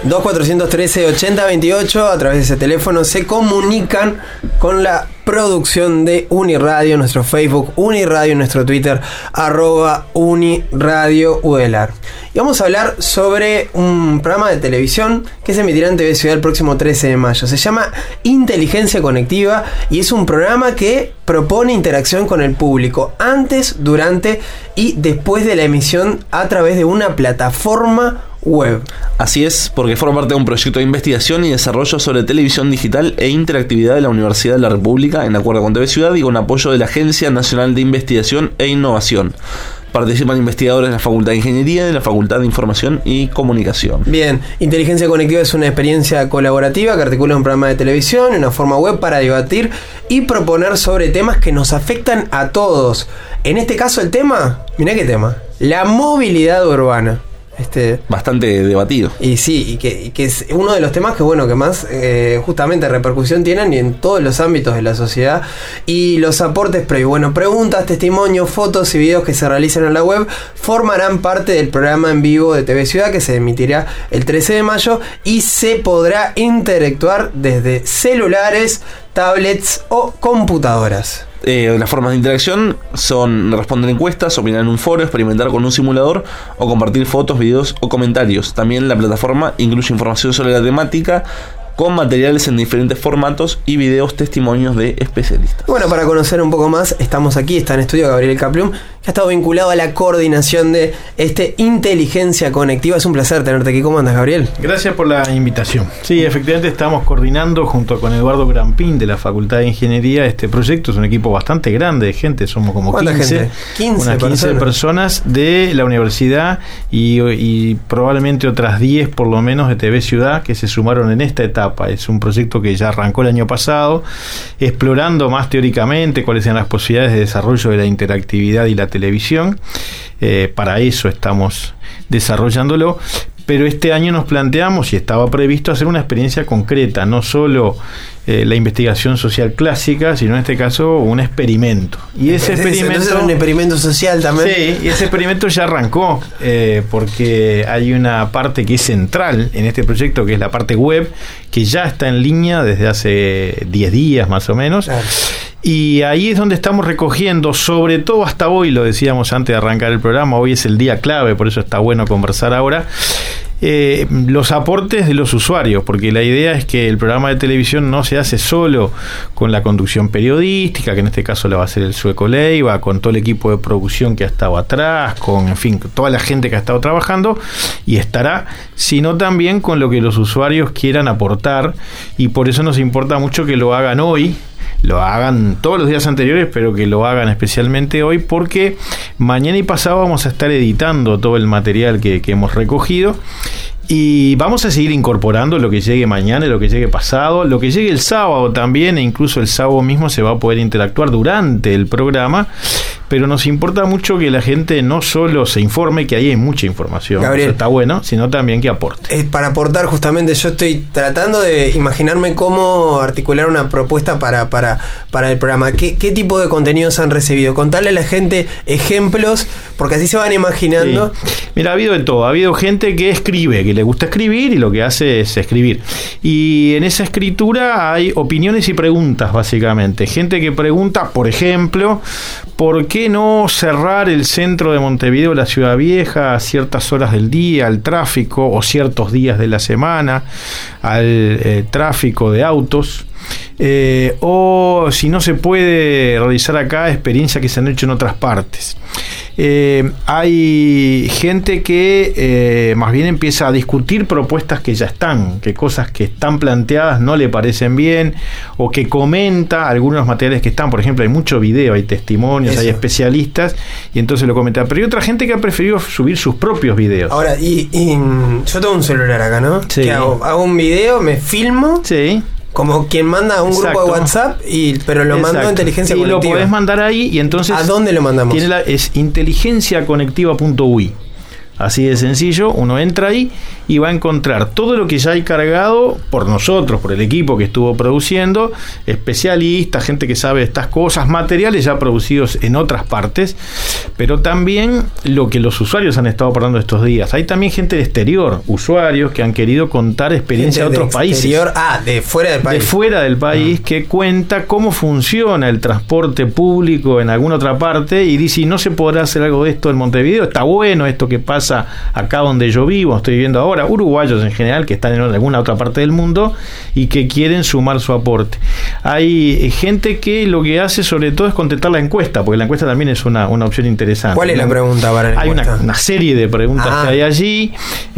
2413-8028. A través de ese teléfono se comunican con la producción de Uniradio, nuestro Facebook Uniradio, nuestro Twitter @UniradioUdelar. Y vamos a hablar sobre un programa de televisión que se emitirá en TV Ciudad el próximo 13 de mayo. Se llama Inteligencia Conectiva y es un programa que propone interacción con el público antes, durante y después de la emisión a través de una plataforma web. Así es, porque forma parte de un proyecto de investigación y desarrollo sobre televisión digital e interactividad de la Universidad de la República, en acuerdo con TV Ciudad y con apoyo de la Agencia Nacional de Investigación e Innovación. Participan investigadores de la Facultad de Ingeniería y de la Facultad de Información y Comunicación. Bien, Inteligencia Conectiva es una experiencia colaborativa que articula un programa de televisión y una forma web para debatir y proponer sobre temas que nos afectan a todos. En este caso el tema, mirá qué tema, la movilidad urbana. Bastante debatido. Y sí, y que es uno de los temas que más justamente repercusión tienen y en todos los ámbitos de la sociedad. Y los aportes previos, preguntas, testimonios, fotos y videos que se realicen en la web formarán parte del programa en vivo de TV Ciudad que se emitirá el 13 de mayo y se podrá interactuar desde celulares, tablets o computadoras. Las formas de interacción son responder encuestas, opinar en un foro, experimentar con un simulador o compartir fotos, videos o comentarios. También la plataforma incluye información sobre la temática con materiales en diferentes formatos y videos testimonios de especialistas. Bueno, para conocer un poco más, estamos aquí, está en estudio Gabriel Kaplum, que ha estado vinculado a la coordinación de Inteligencia Conectiva. Es un placer tenerte aquí. ¿Cómo andas, Gabriel? Gracias por la invitación. Sí, efectivamente estamos coordinando junto con Eduardo Grampín de la Facultad de Ingeniería este proyecto. Es un equipo bastante grande de gente, somos como 15. 15 personas de la universidad y probablemente otras 10 por lo menos de TV Ciudad que se sumaron en esta etapa. Es un proyecto que ya arrancó el año pasado, explorando más teóricamente cuáles eran las posibilidades de desarrollo de la interactividad y la televisión. Para eso estamos desarrollándolo. Pero este año nos planteamos, y estaba previsto, hacer una experiencia concreta, no solo la investigación social clásica, sino en este caso un experimento. Y ese experimento... ¿Es un experimento social también? Sí, y ese experimento ya arrancó, porque hay una parte que es central en este proyecto, que es la parte web, que ya está en línea desde hace 10 días más o menos. Claro. Y ahí es donde estamos recogiendo, sobre todo hasta hoy, lo decíamos antes de arrancar el programa, hoy es el día clave, por eso está bueno conversar ahora, los aportes de los usuarios, porque la idea es que el programa de televisión no se hace solo con la conducción periodística, que en este caso la va a hacer el Sueco Leiva, con todo el equipo de producción que ha estado atrás, con, en fin, toda la gente que ha estado trabajando y estará, sino también con lo que los usuarios quieran aportar, y por eso nos importa mucho que lo hagan hoy, lo hagan todos los días anteriores, pero que lo hagan especialmente hoy, porque mañana y pasado vamos a estar editando todo el material que hemos recogido. Y vamos a seguir incorporando lo que llegue mañana, lo que llegue pasado, lo que llegue el sábado también, e incluso el sábado mismo se va a poder interactuar durante el programa. Pero nos importa mucho que la gente no solo se informe, que ahí hay mucha información, Gabriel, eso está bueno, sino también que aporte. Para aportar, justamente, yo estoy tratando de imaginarme cómo articular una propuesta para el programa. ¿Qué tipo de contenidos han recibido? Contarle a la gente ejemplos, porque así se van imaginando. Sí. Mira, ha habido de todo. Ha habido gente que escribe, que le gusta escribir y lo que hace es escribir. Y en esa escritura hay opiniones y preguntas, básicamente. Gente que pregunta, por ejemplo, ¿por qué no cerrar el centro de Montevideo, la ciudad vieja, a ciertas horas del día, al tráfico, o ciertos días de la semana, al tráfico de autos? O si no se puede realizar acá, experiencias que se han hecho en otras partes. Hay gente que más bien empieza a discutir propuestas que ya están, que cosas que están planteadas no le parecen bien, o que comenta algunos materiales que están. Por ejemplo, hay mucho video, hay testimonios, eso, hay especialistas, y entonces lo comenta. Pero hay otra gente que ha preferido subir sus propios videos. Ahora, y yo tengo un celular acá, ¿no? Sí. ¿Qué hago? Hago un video, me filmo. Sí. Como quien manda a un grupo de WhatsApp, pero lo mando a Inteligencia Conectiva. Y lo podés mandar ahí, y entonces... ¿A dónde lo mandamos? Es inteligenciaconectiva.ui. Así de sencillo, uno entra ahí y va a encontrar todo lo que ya hay cargado por nosotros, por el equipo que estuvo produciendo, especialistas, gente que sabe de estas cosas, materiales ya producidos en otras partes, pero también lo que los usuarios han estado aportando estos días. Hay también gente del exterior, usuarios que han querido contar experiencias de otros países. De fuera del país. De fuera del país, que cuenta cómo funciona el transporte público en alguna otra parte y dice, ¿no se podrá hacer algo de esto en Montevideo? Está bueno esto que pasa acá donde yo vivo, estoy viviendo ahora, uruguayos en general que están en alguna otra parte del mundo y que quieren sumar su aporte. Hay gente que lo que hace sobre todo es contestar la encuesta, porque la encuesta también es una opción interesante. ¿Cuál es la pregunta para la encuesta? Hay una serie de preguntas que hay allí,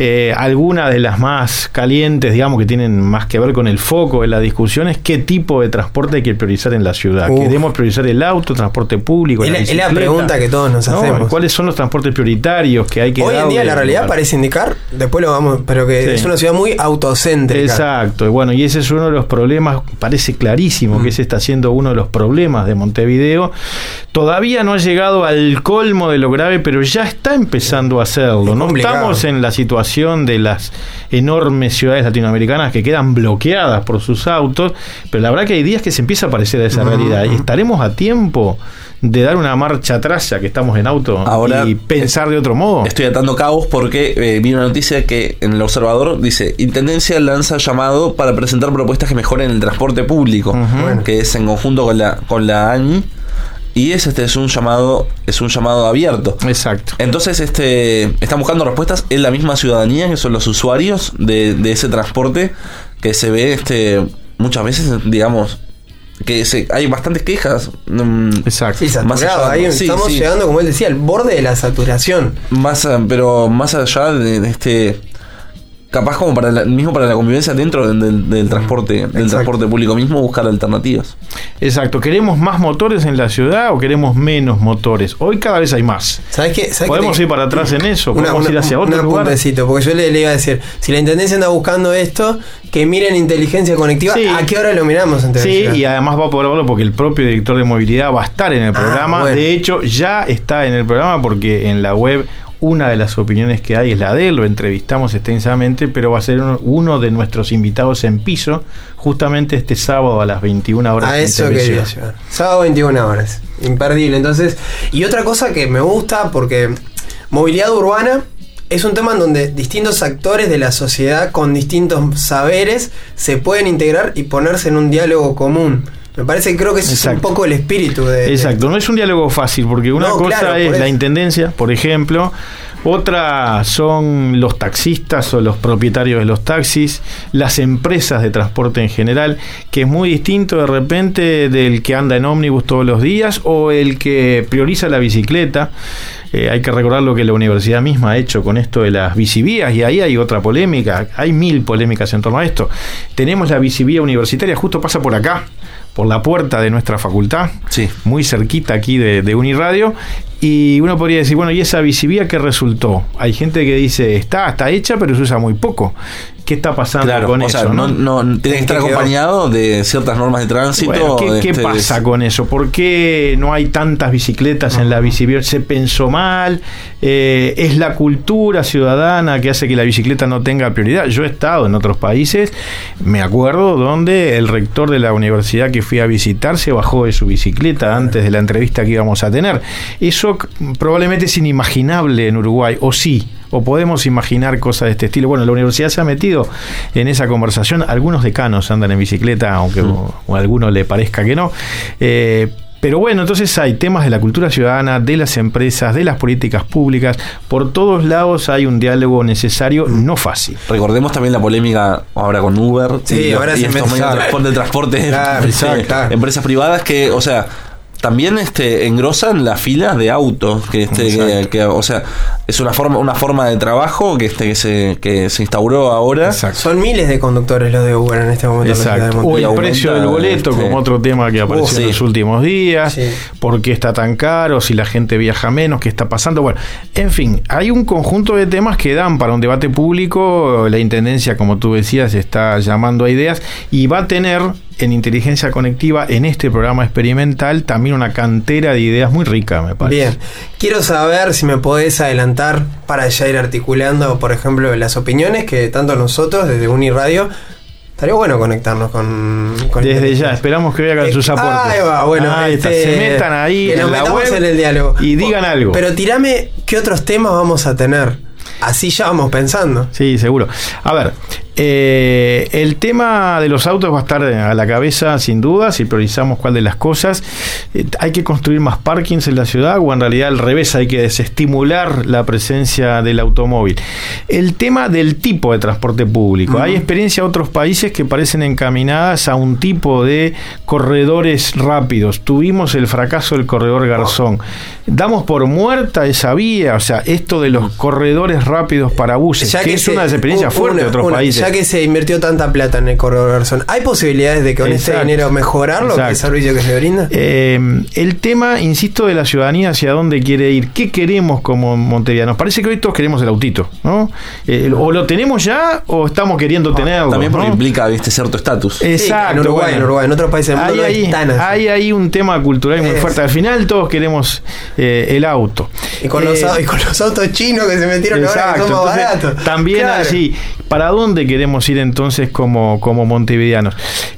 algunas de las más calientes, digamos, que tienen más que ver con el foco de la discusión, es qué tipo de transporte hay que priorizar en la ciudad. ¿Queremos priorizar el auto, transporte público, la bicicleta? Es la pregunta que todos nos hacemos. ¿Cuáles son los transportes prioritarios que hay que Hoy en día la realidad parece indicar, después lo vamos, pero que es una ciudad muy autocéntrica. Exacto, y bueno, y ese es uno de los problemas, parece clarísimo que ese está siendo uno de los problemas de Montevideo. Todavía no ha llegado al colmo de lo grave, pero ya está empezando a hacerlo. No estamos en la situación de las enormes ciudades latinoamericanas que quedan bloqueadas por sus autos, pero la verdad que hay días que se empieza a parecer a esa realidad. Y estaremos a tiempo de dar una marcha atrás, ya que estamos en auto, ahora, y pensar de otro modo. Estoy atando cabos porque vi una noticia que en El Observador dice: Intendencia lanza llamado para presentar propuestas que mejoren el transporte público, que es en conjunto con la ANI, y es un llamado abierto. Exacto. Entonces están buscando respuestas en la misma ciudadanía, que son los usuarios de ese transporte, que se ve muchas veces, digamos, que hay bastantes quejas. Exacto. Sí, saturado. Estamos llegando, como él decía, al borde de la saturación. Pero más allá de capaz como para la convivencia dentro del transporte, transporte público mismo, buscar alternativas. Exacto. ¿Queremos más motores en la ciudad o queremos menos motores? Hoy cada vez hay más. ¿Sabes qué? ¿Podemos ir para atrás en eso? ¿Podemos ir hacia otro lugar? Puntecito, porque yo le iba a decir, si la Intendencia anda buscando esto, que miren inteligencia conectiva. Sí. ¿A qué hora lo miramos en televisión? Sí, y además va a poder verlo porque el propio director de movilidad va a estar en el programa. Bueno. De hecho, ya está en el programa porque en la web una de las opiniones que hay es la de él, lo entrevistamos extensamente, pero va a ser uno de nuestros invitados en piso, justamente este sábado a las 21 horas. A eso quería llegar. Sábado 21 horas, imperdible. Entonces, y otra cosa que me gusta, porque movilidad urbana es un tema en donde distintos actores de la sociedad con distintos saberes se pueden integrar y ponerse en un diálogo común. Me parece que creo que ese es un poco el espíritu de... Exacto, no es un diálogo fácil, porque una cosa es la intendencia, por ejemplo, otra son los taxistas o los propietarios de los taxis, las empresas de transporte en general, que es muy distinto de repente del que anda en ómnibus todos los días o el que prioriza la bicicleta. Hay que recordar lo que la universidad misma ha hecho con esto de las bicivías, y ahí hay otra polémica, hay 1000 polémicas en torno a esto. Tenemos la bicivía universitaria, justo pasa por acá, por la puerta de nuestra facultad, sí, muy cerquita aquí de Uniradio, y uno podría decir, bueno, ¿y esa bicivía qué resultó? Hay gente que dice, está hecha, pero se usa muy poco. ¿Qué está pasando con eso? Sea, no tiene que estar acompañado de ciertas normas de tránsito. Bueno, ¿qué pasa con eso? ¿Por qué no hay tantas bicicletas en la bicivía? ¿Se pensó mal? ¿Es la cultura ciudadana que hace que la bicicleta no tenga prioridad? Yo he estado en otros países, me acuerdo, donde el rector de la universidad que fui a visitar se bajó de su bicicleta antes de la entrevista que íbamos a tener. Eso probablemente es inimaginable en Uruguay, o sí, o podemos imaginar cosas de este estilo. Bueno, la universidad se ha metido en esa conversación. Algunos decanos andan en bicicleta, aunque a alguno le parezca que no. Pero bueno, entonces hay temas de la cultura ciudadana, de las empresas, de las políticas públicas. Por todos lados hay un diálogo necesario, no fácil. Recordemos también la polémica ahora con Uber. Sí, ahora y estos medios de transporte, claro, empresas privadas que, o sea, también engrosan las filas de autos, que o sea, es una forma de trabajo que se instauró ahora. Exacto. Son miles de conductores los de Uber en este momento. Exacto. O el precio del boleto, como otro tema que apareció en los últimos días. Sí. ¿Por qué está tan caro? Si la gente viaja menos, ¿qué está pasando? Bueno, en fin, hay un conjunto de temas que dan para un debate público. La Intendencia, como tú decías, está llamando a ideas y va a tener en inteligencia conectiva, en este programa experimental, también una cantera de ideas muy rica, me parece. Bien, quiero saber si me podés adelantar para ya ir articulando, por ejemplo, las opiniones que tanto nosotros desde Uniradio. Estaría bueno conectarnos con desde ya, esperamos que vean sus aportes. Ahí va, bueno, se metan ahí en la web en el diálogo y digan algo. Pero tirame qué otros temas vamos a tener. Así ya vamos pensando. Sí, seguro. A ver, el tema de los autos va a estar a la cabeza sin duda si priorizamos cuál de las cosas. Hay que construir más parkings en la ciudad, o en realidad al revés, hay que desestimular la presencia del automóvil. El tema del tipo de transporte público. Hay experiencia de otros países que parecen encaminadas a un tipo de corredores rápidos. Tuvimos el fracaso del corredor Garzón. Damos por muerta esa vía, o sea, esto de los corredores rápidos para buses, que es una de las experiencias fuertes de otros países. Ya que se invirtió tanta plata en el corredor Garzón, ¿hay posibilidades de que con ese dinero mejorarlo, el servicio que se brinda? El tema, insisto, de la ciudadanía, hacia dónde quiere ir, qué queremos como montevideanos. Parece que hoy todos queremos el autito, ¿no? O lo tenemos ya o estamos queriendo tenerlo. También porque implica, cierto estatus. Exacto. En Uruguay, en otros países del mundo hay ahí un tema cultural muy fuerte. Al final todos queremos el auto. Y con los autos chinos que se metieron ahora, que son más baratos. También así. ¿Para dónde queremos ir entonces como montevideanos?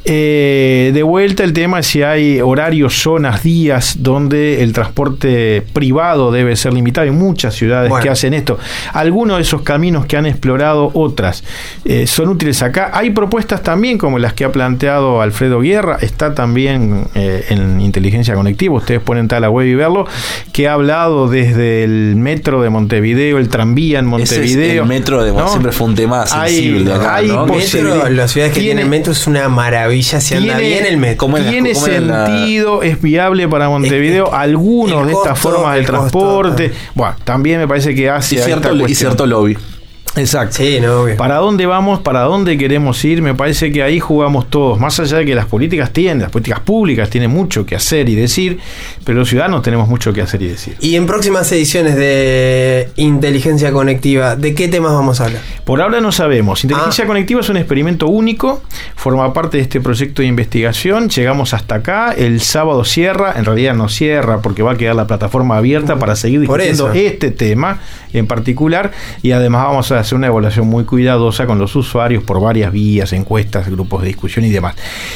De vuelta el tema es si hay horarios, zonas, días donde el transporte privado debe ser limitado. Hay muchas ciudades que hacen esto. Algunos de esos caminos que han explorado otras son útiles acá. Hay propuestas también como las que ha planteado Alfredo Guerra. Está también en Inteligencia Conectiva. Ustedes pueden entrar a la web y verlo, que ha hablado desde el metro de Montevideo, el tranvía en Montevideo. El metro de siempre fue un tema sensible acá, ¿no? Metro, las ciudades que tienen metro es una maravilla, si anda bien el metro. Tiene sentido, es viable para Montevideo, algunos de estas formas de transporte. Bueno, también me parece que hace cierto lobby. Exacto. Sí, no, obvio. ¿Para dónde vamos? ¿Para dónde queremos ir? Me parece que ahí jugamos todos. Más allá de que las políticas públicas tienen mucho que hacer y decir, pero los ciudadanos tenemos mucho que hacer y decir. Y en próximas ediciones de Inteligencia Conectiva, ¿de qué temas vamos a hablar? Por ahora no sabemos. Inteligencia Conectiva es un experimento único, forma parte de este proyecto de investigación. Llegamos hasta acá. El sábado cierra, en realidad no cierra porque va a quedar la plataforma abierta para seguir discutiendo este tema en particular, y además vamos a hacer una evaluación muy cuidadosa con los usuarios por varias vías, encuestas, grupos de discusión y demás.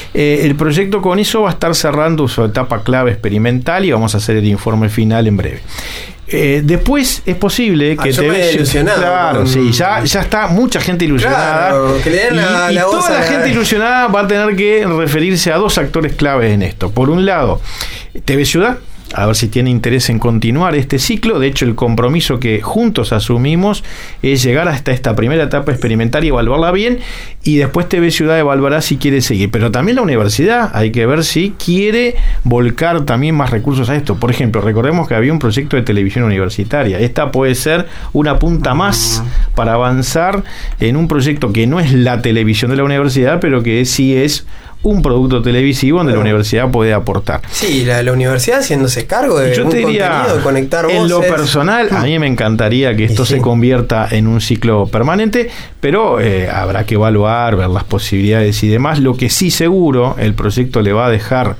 El proyecto con eso va a estar cerrando su etapa clave experimental y vamos a hacer el informe final en breve. Después es posible que te veas ilusionado. Sí, ya está mucha gente ilusionada. Claro, que le den y toda la gente ilusionada va a tener que referirse a dos actores claves en esto. Por un lado, TV Ciudad, a ver si tiene interés en continuar este ciclo. De hecho, el compromiso que juntos asumimos es llegar hasta esta primera etapa experimental y evaluarla bien, y después TV Ciudad evaluará si quiere seguir. Pero también la universidad, hay que ver si quiere volcar también más recursos a esto. Por ejemplo, recordemos que había un proyecto de televisión universitaria. Esta puede ser una punta más para avanzar en un proyecto que no es la televisión de la universidad, pero que sí es un producto televisivo donde la universidad puede aportar. Sí, la universidad haciéndose cargo de un contenido, de conectar voces. En lo personal, a mí me encantaría que esto se convierta en un ciclo permanente, pero habrá que evaluar, ver las posibilidades y demás. Lo que sí seguro el proyecto le va a dejar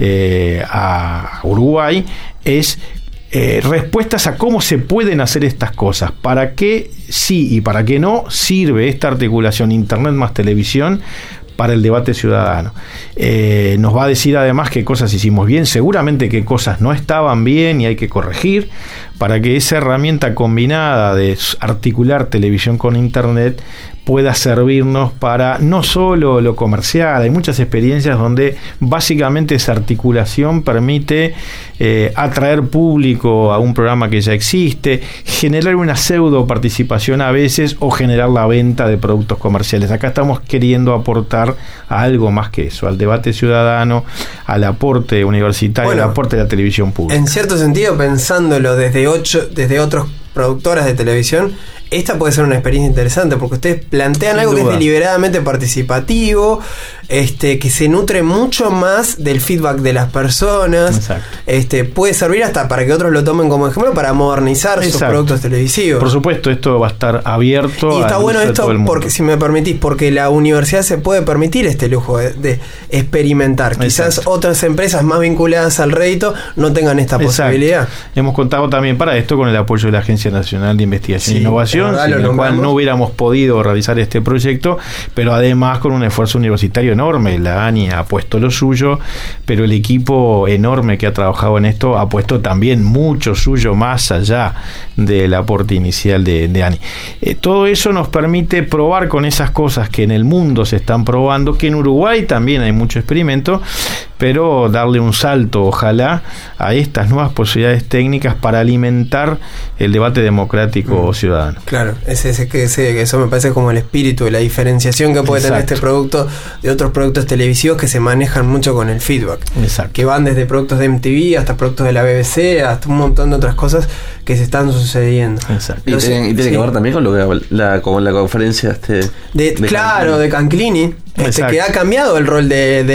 a Uruguay es respuestas a cómo se pueden hacer estas cosas, para qué sí y para qué no sirve esta articulación Internet más televisión para el debate ciudadano. Nos va a decir además qué cosas hicimos bien, seguramente qué cosas no estaban bien y hay que corregir, para que esa herramienta combinada de articular televisión con Internet pueda servirnos para no solo lo comercial. Hay muchas experiencias donde básicamente esa articulación permite atraer público a un programa que ya existe, generar una pseudo participación a veces o generar la venta de productos comerciales. Acá estamos queriendo aportar a algo más que eso, al debate ciudadano, al aporte universitario, al aporte de la televisión pública. En cierto sentido, pensándolo desde otros productoras de televisión, esta puede ser una experiencia interesante porque ustedes plantean Sin algo duda. que es deliberadamente participativo, que se nutre mucho más del feedback de las personas. Exacto. Puede servir hasta para que otros lo tomen como ejemplo para modernizar sus Exacto. productos televisivos. Por supuesto, esto va a estar abierto. Y está al bueno uso de esto todo el mundo. porque, si me permitís, porque la universidad se puede permitir este lujo de experimentar. Quizás Exacto. otras empresas más vinculadas al rédito no tengan esta posibilidad. Hemos contado también para esto con el apoyo de la Agencia Nacional de Investigación e Sí, Innovación, la verdad, sin lo el cual nombramos. no hubiéramos podido realizar este proyecto, pero además con un esfuerzo universitario enorme. La ANI ha puesto lo suyo, pero el equipo enorme que ha trabajado en esto ha puesto también mucho suyo más allá del aporte inicial de ANI. Todo eso nos permite probar con esas cosas que en el mundo se están probando, que en Uruguay también hay mucho experimento, pero darle un salto, ojalá, a estas nuevas posibilidades técnicas para alimentar el debate democrático ciudadano. Claro, eso me parece como el espíritu de la diferenciación que puede tener Exacto. este producto de otros productos televisivos que se manejan mucho con el feedback. Exacto. Que van desde productos de MTV hasta productos de la BBC, hasta un montón de otras cosas que se están sucediendo. Exacto. Y tiene sí. que ver también con lo que con la conferencia Claro, de Canclini, Exacto. que ha cambiado el rol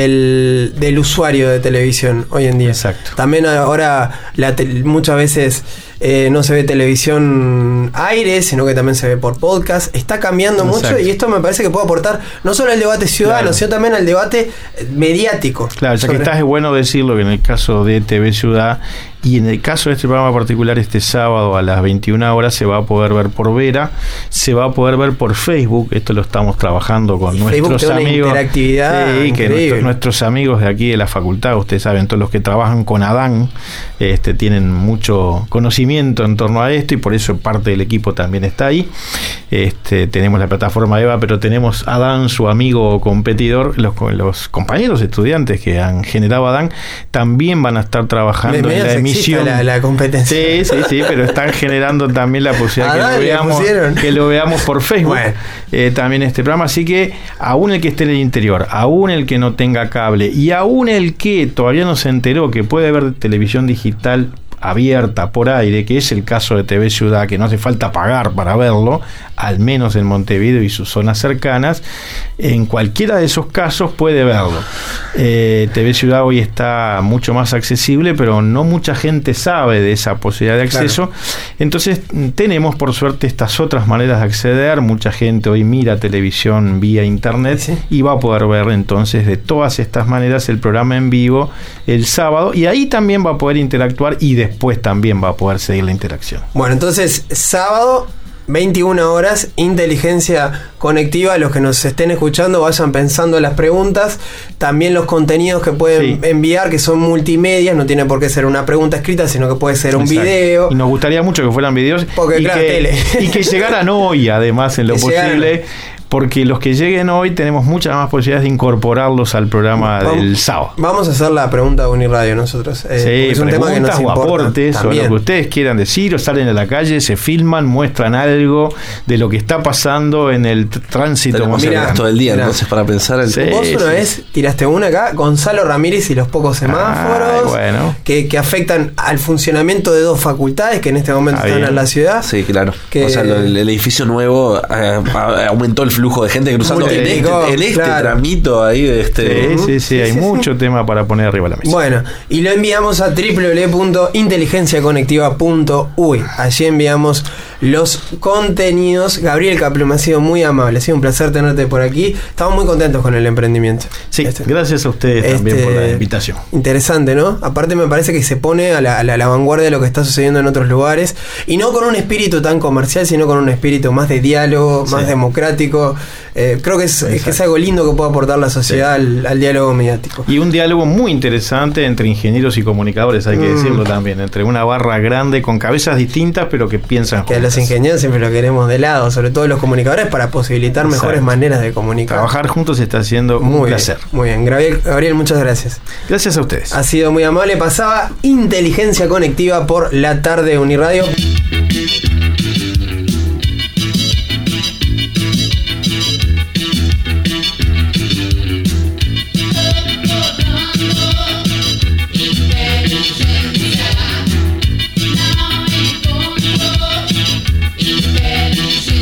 del usuario de televisión hoy en día. Exacto. También ahora muchas veces no se ve televisión aire, sino que también se ve por podcast. Está cambiando Exacto. mucho y esto me parece que puede aportar no solo al debate ciudadano, Claro. sino también al debate mediático. Claro, ya que estás, es bueno decirlo que en el caso de TV Ciudad y en el caso de este programa particular, este sábado a las 21 horas se va a poder ver por Vera, se va a poder ver por Facebook. Esto lo estamos trabajando con nuestros tiene una amigos. interactividad Sí, que increíble. nuestros amigos de aquí de la facultad, ustedes saben, todos los que trabajan con Adán, tienen mucho conocimiento en torno a esto y por eso parte del equipo también está ahí. Tenemos la plataforma EVA, pero tenemos Adán, su amigo competidor, los compañeros estudiantes que han generado Adán, también van a estar trabajando en la emisión. La competencia. Sí, pero están generando también la posibilidad Adán le pusieron. que lo veamos por Facebook. Bueno. También este programa, así que aún el que esté en el interior, aún el que no tenga cable y aún el que todavía no se enteró que puede ver televisión digital abierta por aire, que es el caso de TV Ciudad, que no hace falta pagar para verlo, al menos en Montevideo y sus zonas cercanas, en cualquiera de esos casos puede verlo. TV Ciudad hoy está mucho más accesible, pero no mucha gente sabe de esa posibilidad de acceso. Claro. Entonces tenemos por suerte estas otras maneras de acceder. Mucha gente hoy mira televisión vía internet, ¿sí?, y va a poder ver entonces de todas estas maneras el programa en vivo el sábado, y ahí también va a poder interactuar y después también va a poder seguir la interacción. Bueno, entonces sábado 21 horas, inteligencia conectiva. Los que nos estén escuchando vayan pensando las preguntas, también los contenidos que pueden enviar, que son multimedia, no tiene por qué ser una pregunta escrita, sino que puede ser un video. Y nos gustaría mucho que fueran videos, porque, claro, tele. Y que llegaran hoy, además, en lo posible. Porque los que lleguen hoy tenemos muchas más posibilidades de incorporarlos al programa del sábado. Vamos a hacer la pregunta de Uniradio nosotros. Es un tema que nos importa. O aportes, también, o lo que ustedes quieran decir, o salen a la calle, se filman, muestran algo de lo que está pasando en el tránsito. Mira, todo el día, entonces, para pensar. Vos una vez tiraste una acá, Gonzalo Ramírez y los pocos semáforos, que afectan al funcionamiento de dos facultades que en este momento están en la ciudad. Sí, claro. O sea, el edificio nuevo aumentó el flujo de gente cruzando en este tramito ahí. Sí, hay mucho tema para poner arriba de la mesa. Bueno, y lo enviamos a www.inteligenciaconectiva.uy. Allí enviamos los contenidos. Gabriel Caplum, ha sido muy amable, ha sido un placer tenerte por aquí. Estamos muy contentos con el emprendimiento. Sí, gracias a ustedes también por la invitación. Interesante, ¿no? Aparte me parece que se pone a la vanguardia de lo que está sucediendo en otros lugares, y no con un espíritu tan comercial, sino con un espíritu más de diálogo, más democrático. Creo que es algo lindo que puede aportar la sociedad al diálogo mediático. Y un diálogo muy interesante entre ingenieros y comunicadores, hay que decirlo también, entre una barra grande con cabezas distintas, pero que piensan juntas. Que a los ingenieros siempre lo queremos de lado, sobre todo los comunicadores, para posibilitar mejores maneras de comunicar. Trabajar juntos está siendo un placer. Muy bien, Gabriel, muchas gracias. Gracias a ustedes. Ha sido muy amable. Pasaba Inteligencia Conectiva por la tarde de Uniradio. Inteligencia.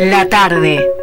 La tarde.